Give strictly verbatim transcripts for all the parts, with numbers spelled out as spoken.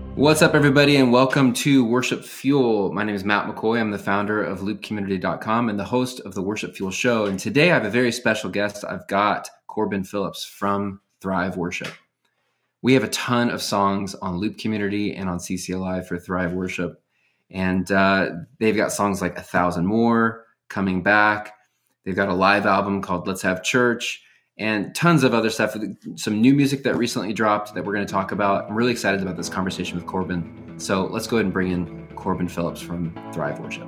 What's up, everybody, and welcome to Worship Fuel. My name is Matt McCoy. I'm the founder of loop community dot com and the host of the Worship Fuel Show. And today I have a very special guest. I've got Corbin Phillips from Thrive Worship. We have a ton of songs on Loop Community and on C C L I for Thrive Worship. And uh, they've got songs like A Thousand More, Coming Back. They've got a live album called Let's Have Church, and tons of other stuff, some new music that recently dropped that we're going to talk about. I'm really excited about this conversation with Corbin. So let's go ahead and bring in Corbin Phillips from Thrive Worship.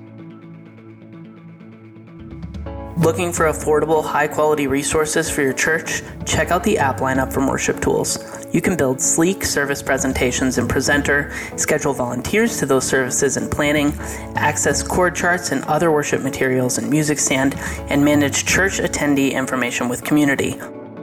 Looking for affordable, high-quality resources for your church? Check out the app lineup from Worship Tools. You can build sleek service presentations in Presenter, schedule volunteers to those services in Planning, access chord charts and other worship materials in Music Stand, and manage church attendee information with Community.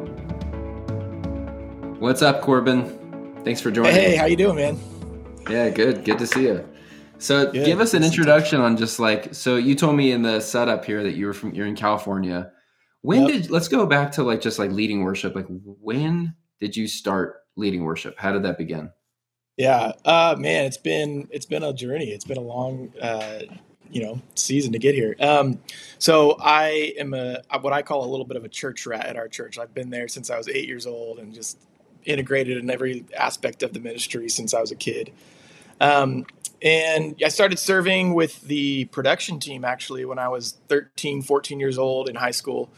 What's up, Corbin? Thanks for joining. Hey, how you doing, man? Yeah, good. Good to see you. So Good. Give us an introduction on just like, so you told me in the setup here that you were from, you're in California. When Yep. did, let's go back to like, just like leading worship. Like when did you start leading worship? How did that begin? Yeah, uh, man, it's been it's been a journey. It's been a long, uh, you know, season to get here. Um, so I am a what I call a little bit of a church rat at our church. I've been there since I was eight years old and just integrated in every aspect of the ministry since I was a kid. Um, and I started serving with the production team actually when I was thirteen, fourteen years old in high school.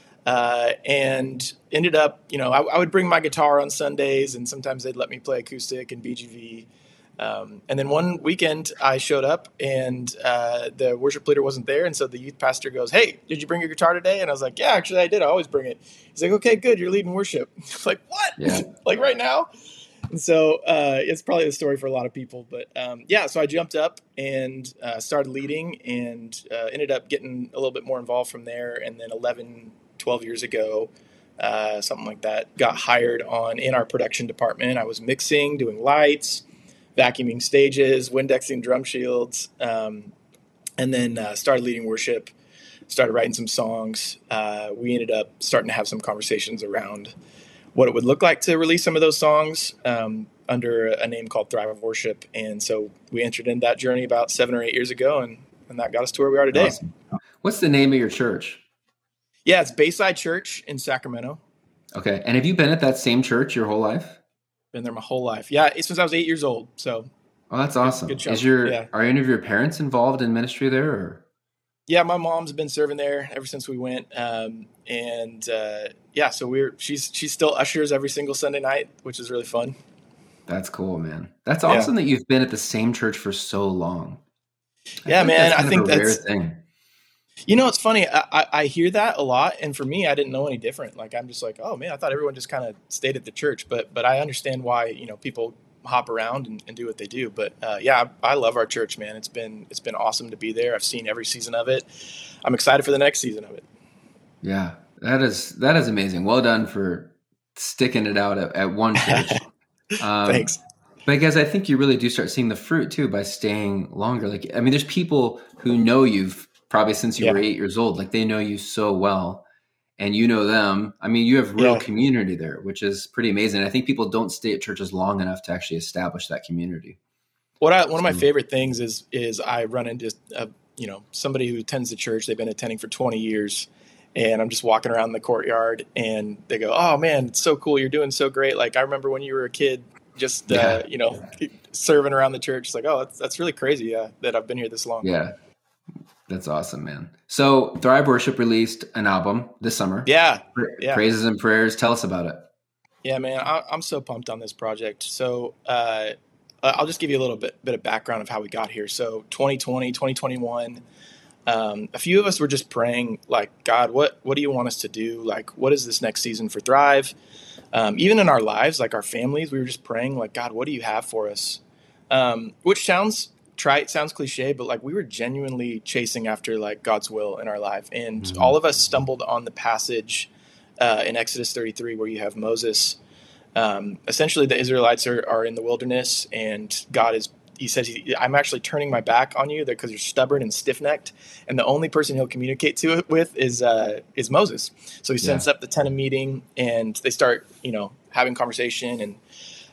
Uh, and ended up, you know, I, I would bring my guitar on Sundays and sometimes they'd let me play acoustic and B G V. Um, and then one weekend I showed up and uh, the worship leader wasn't there. And so the youth pastor goes, "Hey, did you bring your guitar today?" And I was like, "Yeah, actually I did. I always bring it." He's like, "Okay, good. You're leading worship." Like, what? Yeah. Like right now? And so uh, it's probably the story for a lot of people. But um, yeah, so I jumped up and uh, started leading and uh, ended up getting a little bit more involved from there. And then eleven, twelve years ago, uh, something like that, got hired on in our production department. I was mixing, doing lights, vacuuming stages, Windexing drum shields, um, and then uh, started leading worship, started writing some songs. Uh, we ended up starting to have some conversations around what it would look like to release some of those songs um, under a name called Thrive Worship. And so we entered into that journey about seven or eight years ago, and, and that got us to where we are today. Awesome. What's the name of your church? Yeah, it's Bayside Church in Sacramento. Okay. And have you been at that same church your whole life? Been there my whole life. Yeah, since I was eight years old. So, Oh, that's awesome. good chunk, Is your, yeah. are any of your parents involved in ministry there? Or? yeah, my mom's been serving there ever since we went. Um, and uh, yeah, so we're she's she's still ushers every single Sunday night, which is really fun. That's cool, man. That's Yeah. awesome that you've been at the same church for so long. I Yeah, feel like man, that's I kind think of a rare that's thing. you know it's funny. I, I, I hear that a lot, and for me, I didn't know any different. Like I'm just like, oh man, I thought everyone just kind of stayed at the church, but but I understand why you know people hop around and, and do what they do. But uh, yeah, I, I love our church, man. It's been it's been awesome to be there. I've seen every season of it. I'm excited for the next season of it. Yeah, that is that is amazing. Well done for sticking it out at, at one church. Um, Thanks. Because I think you really do start seeing the fruit too by staying longer. Like, I mean, there's people who know you've probably since you Yeah. were eight years old. Like they know you so well, and you know them. I mean, you have real Yeah. community there, which is pretty amazing. I think people don't stay at churches long enough to actually establish that community. What I, one of my So- favorite things is is I run into a, you know somebody who attends the church. They've been attending for twenty years, and I'm just walking around the courtyard, and they go, "Oh man, it's so cool! You're doing so great! Like I remember when you were a kid, just uh, Yeah. you know serving around the church. It's like, oh, that's that's really crazy uh, that I've been here this long." Yeah, that's awesome, man. So Thrive Worship released an album this summer. Yeah, Pra- yeah. Praises and Prayers. Tell us about it. Yeah, man, I, I'm so pumped on this project. So uh, I'll just give you a little bit, bit of background of how we got here. So twenty twenty, twenty twenty-one, um, a few of us were just praying, like, God, what what do you want us to do? Like, what is this next season for Thrive? Um, even in our lives, like our families, we were just praying, like, God, what do you have for us? Um, which sounds trite, sounds cliche, but like we were genuinely chasing after like God's will in our life. And Mhm. all of us stumbled on the passage uh, in Exodus thirty-three where you have Moses. Um, essentially, the Israelites are, are in the wilderness, and God is, he says, he, I'm actually turning my back on you because you're stubborn and stiff-necked. And the only person he'll communicate to it with is uh, is Moses. So he sets Yeah. up the tent of meeting, and they start, you know, having conversation. And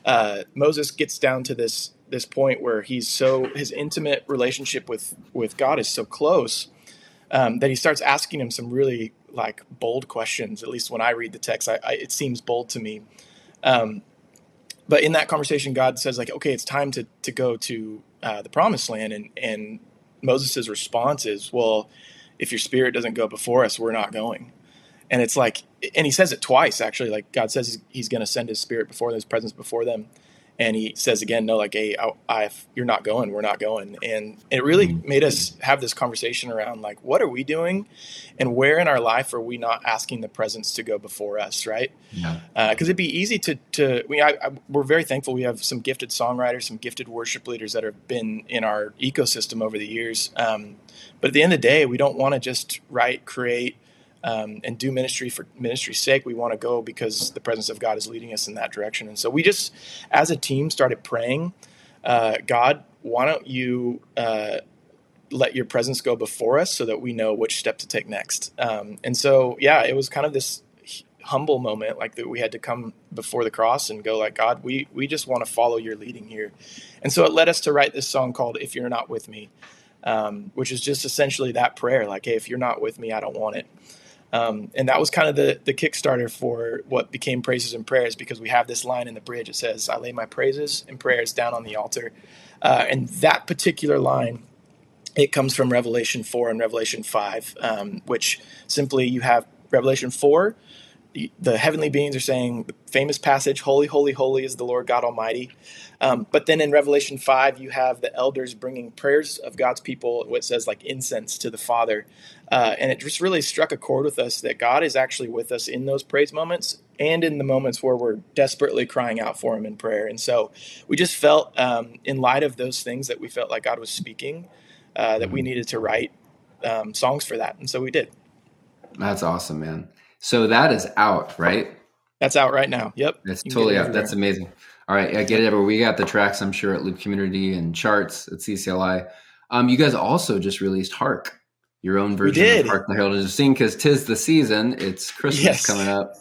uh, Moses gets down to this this point where he's so his intimate relationship with with God is so close um, that he starts asking him some really like bold questions. At least when I read the text, I, I, it seems bold to me. Um, but in that conversation, God says like, okay, it's time to to go to uh, the promised land, and and Moses' response is, well, if your spirit doesn't go before us, we're not going. And it's like, and he says it twice, actually. Like God says he's, he's going to send his spirit before them, his presence before them. And he says again, no, like, hey, I, I, you're not going, we're not going. And it really mm-hmm. made us have this conversation around like, what are we doing? And where in our life are we not asking the presence to go before us, right? Yeah. Uh, Because it'd be easy to, to we, I, I, we're very thankful we have some gifted songwriters, some gifted worship leaders that have been in our ecosystem over the years. Um, but at the end of the day, we don't want to just write, create, Um, and do ministry for ministry's sake. We want to go because the presence of God is leading us in that direction. And so we just, as a team, started praying, uh, God, why don't you uh, let your presence go before us so that we know which step to take next? Um, and so, yeah, it was kind of this humble moment, like that we had to come before the cross and go like, God, we, we just want to follow your leading here. And so it led us to write this song called If You're Not With Me, um, which is just essentially that prayer, like, hey, if you're not with me, I don't want it. Um, and that was kind of the, the Kickstarter for what became Praises and Prayers, because we have this line in the bridge. It says, I lay my praises and prayers down on the altar. Uh, and that particular line, it comes from Revelation four and Revelation five, um, which simply you have Revelation four, the heavenly beings are saying the famous passage, holy, holy, holy is the Lord God Almighty. Um, but then in Revelation five, you have the elders bringing prayers of God's people, what says like incense to the Father. Uh, and it just really struck a chord with us that God is actually with us in those praise moments and in the moments where we're desperately crying out for him in prayer. And so we just felt um, in light of those things that we felt like God was speaking, uh, that we needed to write um, songs for that. And so we did. That's awesome, man. So that is out, right? That's out right now. Yep. That's totally out. That's amazing. All right. I get it. We got the tracks, I'm sure, at Loop Community and charts at C C L I. Um, you guys also just released Hark, your own version of Hark the Herald is Sing, because 'tis the season. It's Christmas yes. coming up.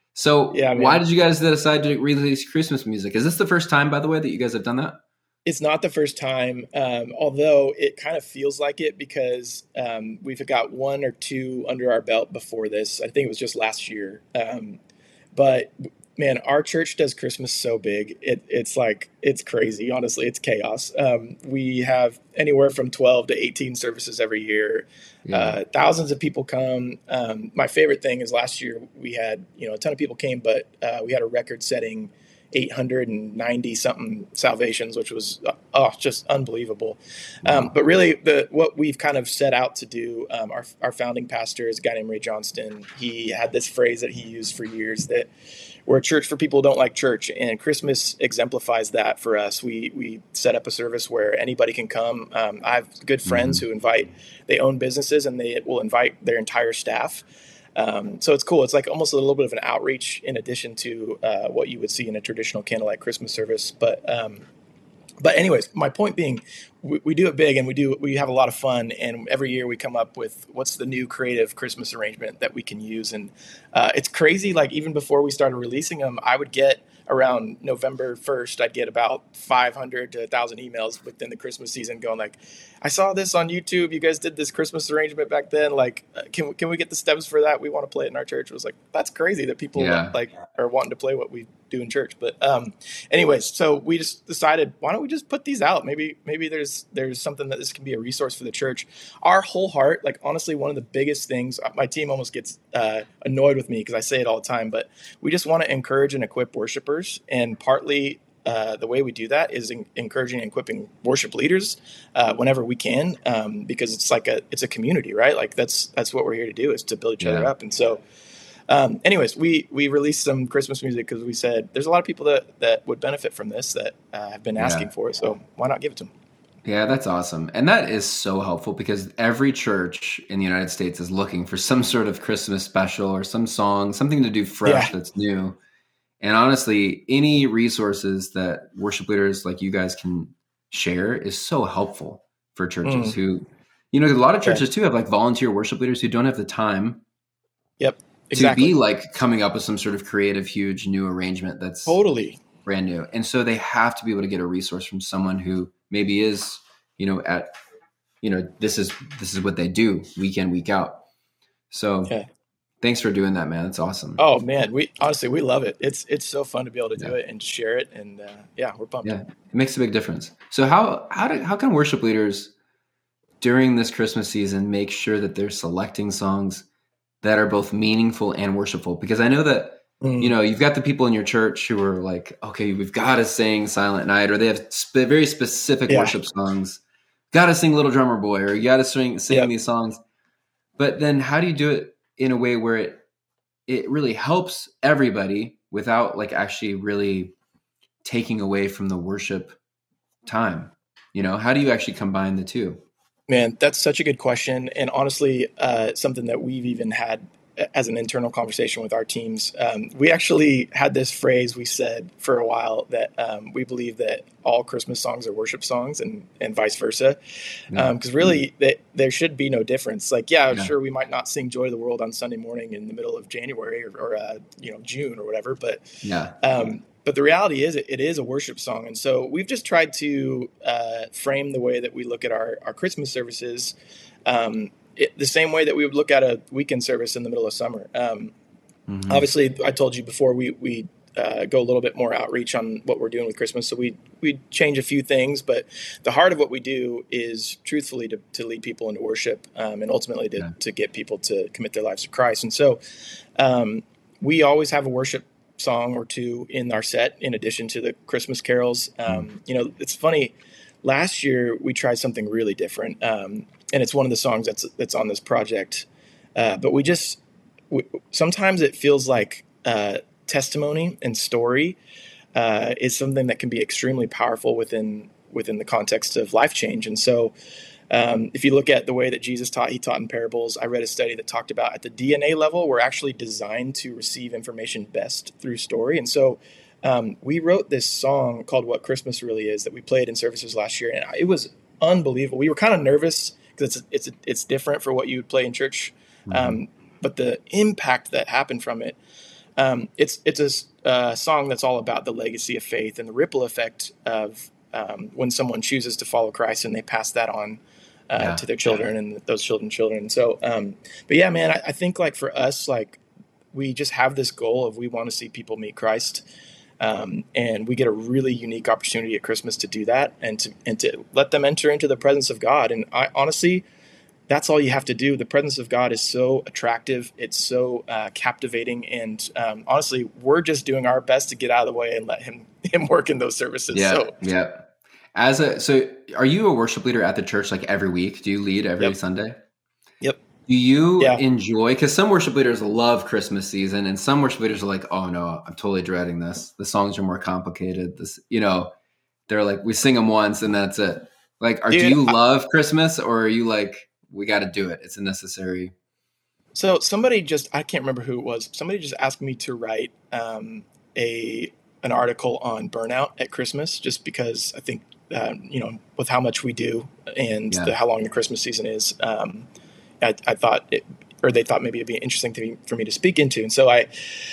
So yeah, why did you guys decide to release Christmas music? Is this the first time, by the way, that you guys have done that? It's not the first time, um, although it kind of feels like it because um, we've got one or two under our belt before this. I think it was just last year. Um, but man, our church does Christmas so big. It, it's like, it's crazy. Honestly, it's chaos. Um, we have anywhere from twelve to eighteen services every year. Yeah. Uh, thousands of people come. Um, my favorite thing is last year we had, you know, a ton of people came, but uh, we had a record setting eight hundred ninety something salvations, which was oh, just unbelievable. Um, but really, the what we've kind of set out to do, um, our our founding pastor is a guy named Ray Johnston. He had this phrase that he used for years that we're a church for people who don't like church, and Christmas exemplifies that for us. We we set up a service where anybody can come. Um, I have good friends mm-hmm. who invite. They own businesses, and they will invite their entire staff. Um, so it's cool. It's like almost a little bit of an outreach in addition to uh, what you would see in a traditional candlelight Christmas service. But um, but anyways, my point being, we, we do it big and we do we have a lot of fun. And every year we come up with what's the new creative Christmas arrangement that we can use. And uh, it's crazy. Like even before we started releasing them, I would get around November first, I'd get about five hundred to one thousand emails within the Christmas season going like, I saw this on YouTube. You guys did this Christmas arrangement back then. Like, uh, can, can we get the stems for that? We want to play it in our church. It was like, that's crazy that people yeah. like are wanting to play what we do in church. But um, anyways, so we just decided, why don't we just put these out? Maybe, maybe there's, there's something that this can be a resource for the church. Our whole heart, like honestly, one of the biggest things, my team almost gets uh, annoyed with me because I say it all the time, but we just want to encourage and equip worshipers. And partly uh, the way we do that is in, encouraging and equipping worship leaders uh, whenever we can, um, because it's like a it's a community, right? Like that's that's what we're here to do, is to build each yeah. other up. And so, um, anyways, we we released some Christmas music because we said there's a lot of people that that would benefit from this that uh, have been asking yeah. for it. So why not give it to them? Yeah, that's awesome. And that is so helpful because every church in the United States is looking for some sort of Christmas special or some song, something to do fresh yeah. that's new. And honestly, any resources that worship leaders like you guys can share is so helpful for churches mm. who, you know, a lot of churches too have like volunteer worship leaders who don't have the time Yep, exactly. to be like coming up with some sort of creative, huge new arrangement that's totally right brand new. And so they have to be able to get a resource from someone who maybe is, you know, at, you know, this is, this is what they do week in, week out. So yeah. Thanks for doing that, man. That's awesome. Oh man. We honestly, we love it. It's, it's so fun to be able to do yeah. it and share it. And uh, yeah, we're pumped. Yeah. It makes a big difference. So how, how do, how can worship leaders during this Christmas season make sure that they're selecting songs that are both meaningful and worshipful? Because I know that, mm. you know, you've got the people in your church who are like, okay, we've got to sing Silent Night, or they have sp- very specific yeah. worship songs. Got to sing Little Drummer Boy, or you got to sing, sing yep. these songs. But then how do you do it in a way where it, it really helps everybody without like actually really taking away from the worship time? You know, how do you actually combine the two? Man, that's such a good question. And honestly, uh, something that we've even had as an internal conversation with our teams. Um, we actually had this phrase we said for a while that um, we believe that all Christmas songs are worship songs, and, and vice versa. Because um, really, they, there should be no difference. Like, yeah, yeah, sure, we might not sing Joy to the World on Sunday morning in the middle of January or, or uh, you know, June or whatever. But yeah. Um, But the reality is, it is a worship song. And so we've just tried to uh, frame the way that we look at our, our Christmas services um, it, the same way that we would look at a weekend service in the middle of summer. Um, mm-hmm. Obviously, I told you before, we we uh, go a little bit more outreach on what we're doing with Christmas. So we we change a few things. But the heart of what we do is truthfully to, to lead people into worship um, and ultimately to, yeah. to get people to commit their lives to Christ. And so um, we always have a worship song or two in our set in addition to the Christmas carols. Um, you know, it's funny. Last year we tried something really different, um, and it's one of the songs that's that's on this project. Uh, but we just we, sometimes it feels like uh, testimony and story uh, is something that can be extremely powerful within within the context of life change. And so, um, if you look at the way that Jesus taught, he taught in parables. I read a study that talked about at the D N A level, we're actually designed to receive information best through story. And so um, we wrote this song called What Christmas Really Is that we played in services last year. And it was unbelievable. We were kind of nervous because it's, it's, it's different for what you would play in church. Mm-hmm. Um, but the impact that happened from it, um, it's, it's a uh, song that's all about the legacy of faith and the ripple effect of um, when someone chooses to follow Christ and they pass that on Uh, yeah, to their children yeah. and those children's children. So, um, but yeah, man, I, I think like for us, like we just have this goal of we want to see people meet Christ. Um, and we get a really unique opportunity at Christmas to do that and to, and to let them enter into the presence of God. And I honestly, that's all you have to do. The presence of God is so attractive. It's so uh, captivating. And um, honestly, we're just doing our best to get out of the way and let him, him work in those services. Yeah. So, yeah. As a, so are you a worship leader at the church like every week? Do you lead every yep. Sunday? Yep. Do you yeah. enjoy, because some worship leaders love Christmas season and some worship leaders are like, oh no, I'm totally dreading this. The songs are more complicated. This, you know, they're like, we sing them once and that's it. Like, are, Dude, do you I, love Christmas or are you like, we got to do it. It's a necessary. So somebody just, I can't remember who it was. Somebody just asked me to write um, a, an article on burnout at Christmas, just because I think, uh, you know, with how much we do and yeah. the, how long the Christmas season is, um, I, I thought it, or they thought maybe it'd be interesting to me, for me to speak into. And so I,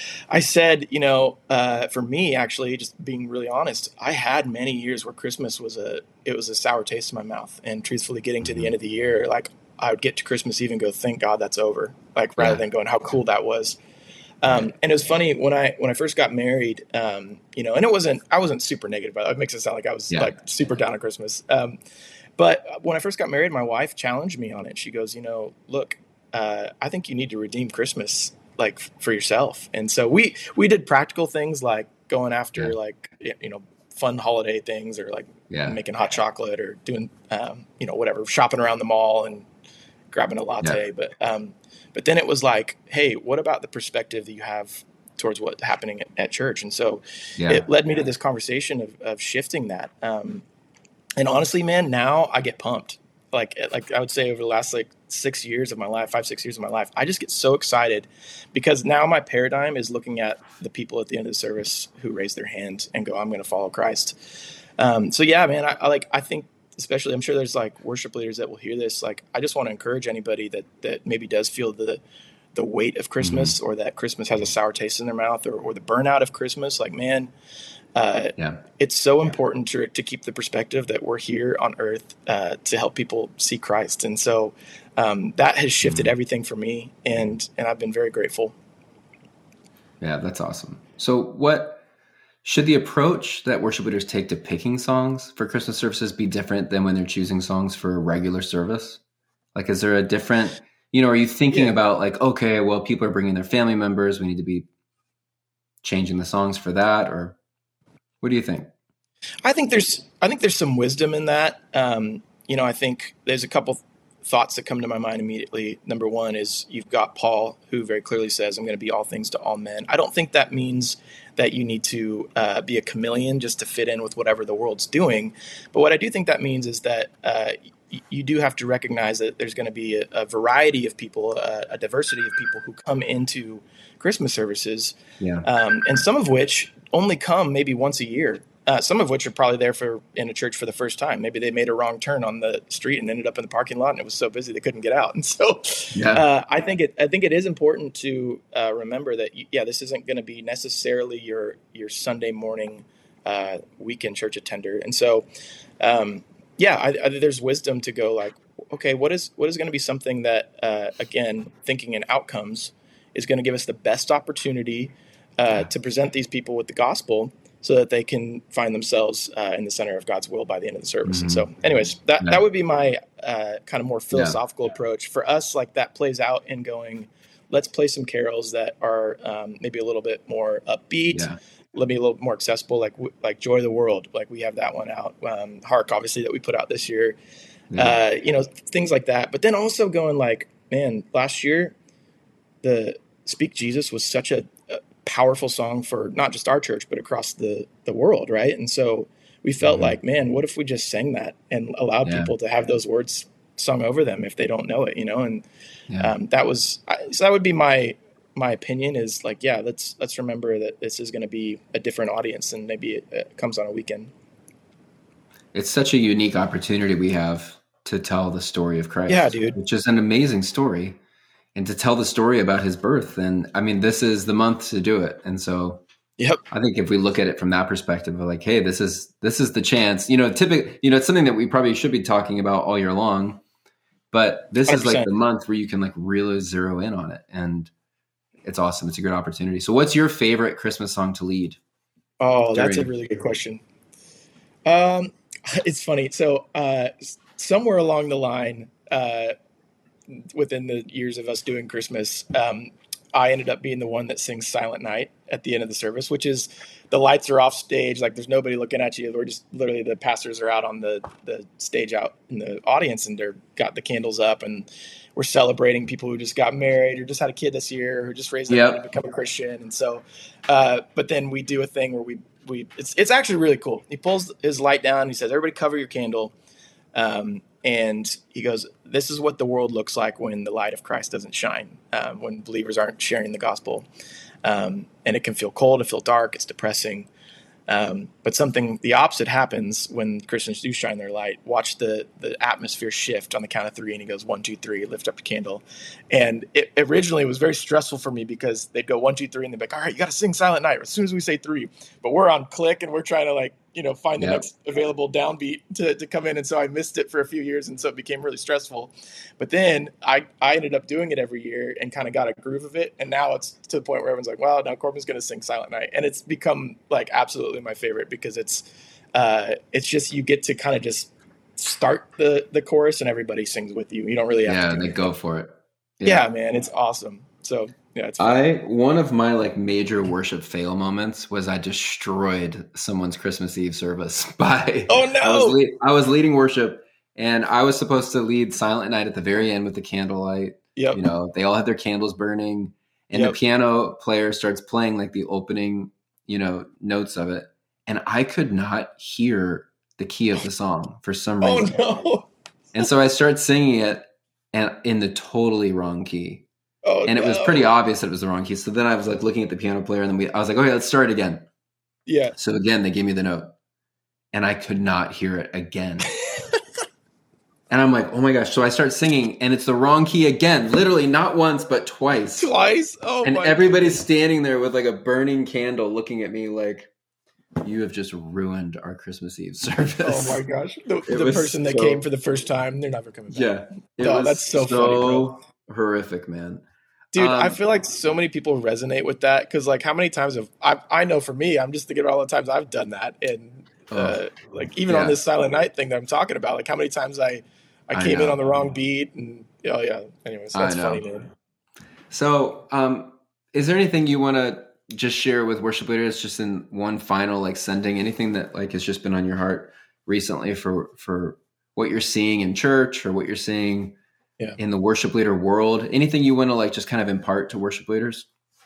I said, you know, uh, for me, actually, just being really honest, I had many years where Christmas was a, it was a sour taste in my mouth. And truthfully, getting to the end of the year, like I would get to Christmas Eve and go, thank God that's over. Like rather yeah. than going, how cool that was. Um, and it was funny when I, when I first got married, um, you know, and it wasn't, I wasn't super negative about it. It makes it sound like I was yeah. like super down on Christmas. Um, but when I first got married, my wife challenged me on it. She goes, you know, look, uh, I think you need to redeem Christmas like for yourself. And so we, we did practical things like going after yeah. like, you know, fun holiday things or like yeah. making hot chocolate or doing, um, you know, whatever, shopping around the mall and grabbing a latte. Yeah. But, um, but then it was like, hey, what about the perspective that you have towards what's happening at, at church? And so yeah. it led me to this conversation of, of shifting that. Um, and honestly, man, now I get pumped. Like, like I would say over the last like six years of my life, five, six years of my life, I just get so excited because now my paradigm is looking at the people at the end of the service who raise their hand and go, I'm going to follow Christ. Um, so yeah, man, I, I like, I think especially, I'm sure there's like worship leaders that will hear this. Like, I just want to encourage anybody that, that maybe does feel the, the weight of Christmas mm-hmm. or that Christmas has a sour taste in their mouth or, or the burnout of Christmas. Like, man, uh, Yeah. it's so important to, to keep the perspective that we're here on earth uh, to help people see Christ. And so um, that has shifted Mhm. everything for me, and, and I've been very grateful. Yeah, that's awesome. So what should the approach that worship leaders take to picking songs for Christmas services be different than when they're choosing songs for a regular service? Like, is there a different, you know, are you thinking Yeah. about like, okay, well, people are bringing their family members, we need to be changing the songs for that? Or what do you think? I think there's I think there's some wisdom in that. Um, you know, I think there's a couple thoughts that come to my mind immediately. Number one is you've got Paul, who very clearly says, "I'm going to be all things to all men." I don't think that means that you need to uh, be a chameleon just to fit in with whatever the world's doing. But what I do think that means is that uh, y- you do have to recognize that there's going to be a, a variety of people, a, a diversity of people who come into Christmas services, Yeah. um, and some of which only come maybe once a year. Uh, some of which are probably there for in a church for the first time. Maybe they made a wrong turn on the street and ended up in the parking lot, and it was so busy they couldn't get out. And so, Yeah. uh, I think it I think it is important to uh, remember that yeah, this isn't going to be necessarily your your Sunday morning uh, weekend church attender. And so, um, yeah, I, I, there's wisdom to go like, okay, what is what is going to be something that uh, again, thinking in outcomes, is going to give us the best opportunity uh, Yeah. to present these people with the gospel, so that they can find themselves uh, in the center of God's will by the end of the service. Mhm. And so anyways, that, Yeah. that would be my uh, kind of more philosophical approach. For us, like that plays out in going, let's play some carols that are um, maybe a little bit more upbeat, Yeah. let me a little more accessible, like like Joy of the World. Like we have that one out. Um, Hark, obviously, that we put out this year. Yeah. Uh, you know, things like that. But then also going like, man, last year, the Speak Jesus was such a, a powerful song for not just our church, but across the, the world, right? And so we felt Mhm. like, man, what if we just sang that and allowed Yeah. people to have those words sung over them if they don't know it, you know? And Yeah. um, that was, I, so that would be my my opinion is like, yeah, let's let's remember that this is going to be a different audience and maybe it, it comes on a weekend. It's such a unique opportunity we have to tell the story of Christ. Yeah, dude. Which is an amazing story. And to tell the story about his birth. And I mean, this is the month to do it. And so Yep. I think if we look at it from that perspective of like, hey, this is this is the chance, you know, typically, you know, it's something that we probably should be talking about all year long. But this is like one hundred percent. the month where you can like really zero in on it. And it's awesome. It's a good opportunity. So what's your favorite Christmas song to lead? Oh, that's a During- really good question. Um, it's funny. So uh, s- somewhere along the line, uh, within the years of us doing Christmas, um, I ended up being the one that sings Silent Night at the end of the service, which is the lights are off stage. Like there's nobody looking at you. We're just literally the pastors are out on the, the stage out in the audience and they're got the candles up and we're celebrating people who just got married or just had a kid this year or just raised their Yep. hand to become a Christian. And so, uh, but then we do a thing where we, we, it's, it's actually really cool. He pulls his light down. He says, everybody cover your candle. Um, and he goes, this is what the world looks like when the light of Christ doesn't shine, um, when believers aren't sharing the gospel. Um, and it can feel cold, it feel dark, it's depressing. Um, but something, the opposite happens when Christians do shine their light. Watch the the atmosphere shift on the count of three. And he goes, one, two, three, lift up your candle. And it originally was very stressful for me because they'd go one, two, three, and they'd be like, all right, you got to sing Silent Night as soon as we say three. But we're on click and we're trying to like, you know, find the Yep. next available downbeat to, to come in. And so I missed it for a few years. And so it became really stressful. But then I, I ended up doing it every year and kind of got a groove of it. And now it's to the point where everyone's like, wow, now Corbin's going to sing Silent Night. And it's become like absolutely my favorite because it's, uh, it's just, you get to kind of just start the, the chorus and everybody sings with you. You don't really have Yeah, to do they anything. go for it. Yeah, man, it's awesome. So yeah, it's fun. I one of my like major worship fail moments was I destroyed someone's Christmas Eve service by Oh, no! I was, le- I was leading worship and I was supposed to lead Silent Night at the very end with the candlelight. Yep. You know, they all had their candles burning and Yep. the piano player starts playing like the opening, you know, notes of it. And I could not hear the key of the song for some Oh reason. no! And so I started singing it and in the totally wrong key. Oh, And it was no. pretty obvious that it was the wrong key. So then I was like looking at the piano player and then we, I was like, okay, let's start it again. Yeah. So again, they gave me the note and I could not hear it again. And I'm like, oh my gosh. So I start singing and it's the wrong key again, literally not once, but twice. Twice. Oh And my everybody's standing there with like a burning candle looking at me like, You have just ruined our Christmas Eve service. Oh my gosh. The, the person that so, came for the first time, they're never coming back. Yeah. It oh, was that's so, so funny, bro. Horrific, man. Dude, um, I feel like so many people resonate with that because, like, how many times have I? I know for me, I'm just thinking about all the times I've done that, and uh, oh, like even yeah. on this Silent Night thing that I'm talking about, like how many times I, I came I in on the wrong beat, and oh yeah. Anyways, that's funny, man. So, um, is there anything you want to just share with worship leaders, just in one final like sending, anything that like has just been on your heart recently for for what you're seeing in church or what you're seeing? Yeah. In the worship leader world, anything you want to like just kind of impart to worship leaders?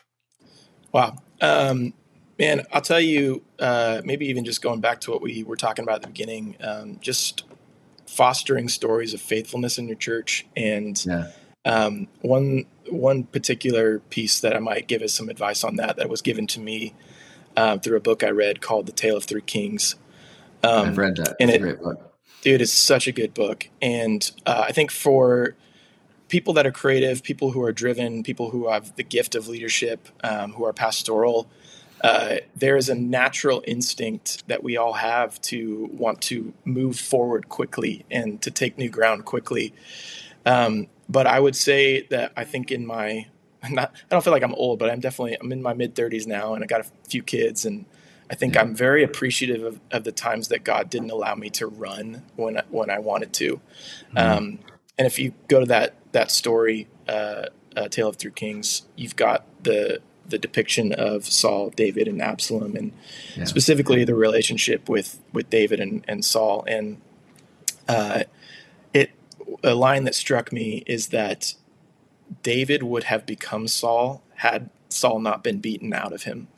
Wow. Um, man, I'll tell you, uh, maybe even just going back to what we were talking about at the beginning, um, just fostering stories of faithfulness in your church. And yeah. um, one, one particular piece that I might give as some advice on that, that was given to me uh, through a book I read called The Tale of Three Kings. Um, I've read that. And it's it, a great book. Dude, it's such a good book. And uh, I think for people that are creative, people who are driven, people who have the gift of leadership, um, who are pastoral, uh, there is a natural instinct that we all have to want to move forward quickly and to take new ground quickly. Um, but I would say that I think in my, I'm not, I don't feel like I'm old, but I'm definitely, I'm in my mid thirties now, and I got a few kids, and I think yeah. I'm very appreciative of, of the times that God didn't allow me to run when when I wanted to. Mm-hmm. Um, and if you go to that that story, uh, uh, Tale of Three Kings, you've got the the depiction of Saul, David, and Absalom, and yeah. specifically the relationship with with David and, and Saul. And uh, it a line that struck me is that David would have become Saul had Saul not been beaten out of him.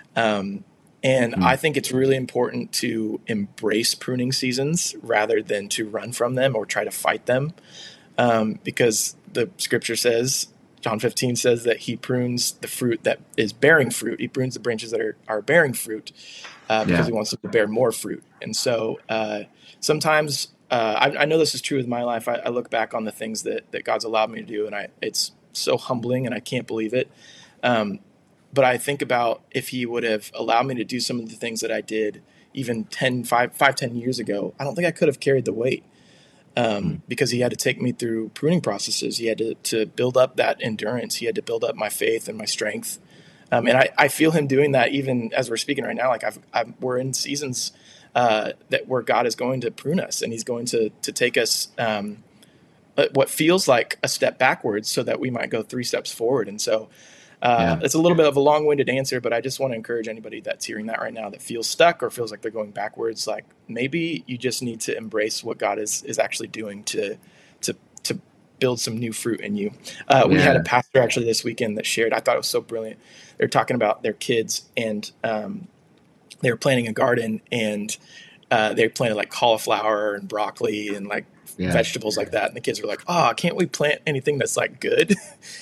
Um, And mm. I think it's really important to embrace pruning seasons rather than to run from them or try to fight them. Um, because the scripture says, John fifteen says that he prunes the fruit that is bearing fruit. He prunes the branches that are, are bearing fruit uh, because yeah. he wants them to bear more fruit. And so uh, sometimes uh, I, I know this is true with my life. I, I look back on the things that, that God's allowed me to do, and I it's so humbling, and I can't believe it. Um, But I think about if he would have allowed me to do some of the things that I did even ten, five, five, ten years ago, I don't think I could have carried the weight um, mm. because he had to take me through pruning processes. He had to, to build up that endurance. He had to build up my faith and my strength. Um, and I, I feel him doing that even as we're speaking right now. Like I've, I've we're in seasons uh, that where God is going to prune us, and he's going to to take us um, what feels like a step backwards so that we might go three steps forward. And so Uh, yeah. It's a little bit of a long-winded answer, but I just want to encourage anybody that's hearing that right now that feels stuck or feels like they're going backwards. Like maybe you just need to embrace what God is is actually doing to to to build some new fruit in you. Uh, we yeah. had a pastor actually this weekend that shared. I thought it was so brilliant. They're talking about their kids, and um, they were planting a garden, and uh, they planted like cauliflower and broccoli and like yeah. vegetables like that. And the kids were like, "Oh, can't we plant anything that's like good?"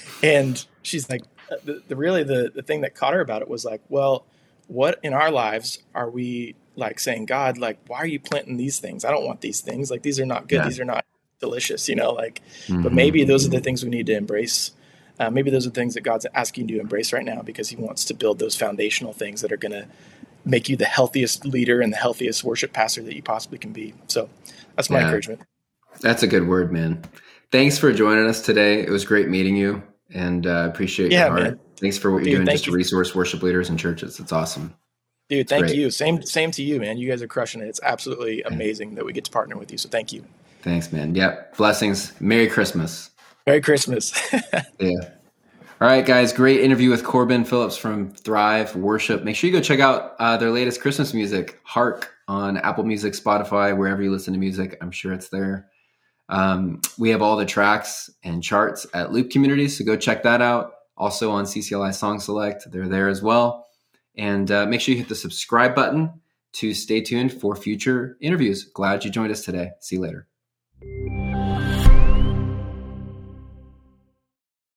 And she's like. The, the really the, the thing that caught her about it was like, well, what in our lives are we like saying, God, like, why are you planting these things? I don't want these things. Like, these are not good. Yeah. These are not delicious, you know, like, mm-hmm. but maybe those are the things we need to embrace. Uh, maybe those are the things that God's asking you to embrace right now because he wants to build those foundational things that are going to make you the healthiest leader and the healthiest worship pastor that you possibly can be. So that's my yeah. encouragement. That's a good word, man. Thanks for joining us today. It was great meeting you. And uh, appreciate yeah, your heart. Man. Thanks for what you're Dude, doing just you. to resource worship leaders and churches. It's awesome. Dude, thank Great. you. Same same to you, man. You guys are crushing it. It's absolutely amazing that we get to partner with you. So thank you. Thanks, man. Yep. Blessings. Merry Christmas. Merry Christmas. Yeah. All right, guys. Great interview with Corbin Phillips from Thrive Worship. Make sure you go check out uh, their latest Christmas music, Hark, on Apple Music, Spotify, wherever you listen to music. I'm sure it's there. Um, we have all the tracks and charts at Loop Community, so go check that out. Also on C C L I Song Select, they're there as well. And uh, make sure you hit the subscribe button to stay tuned for future interviews. Glad you joined us today. See you later.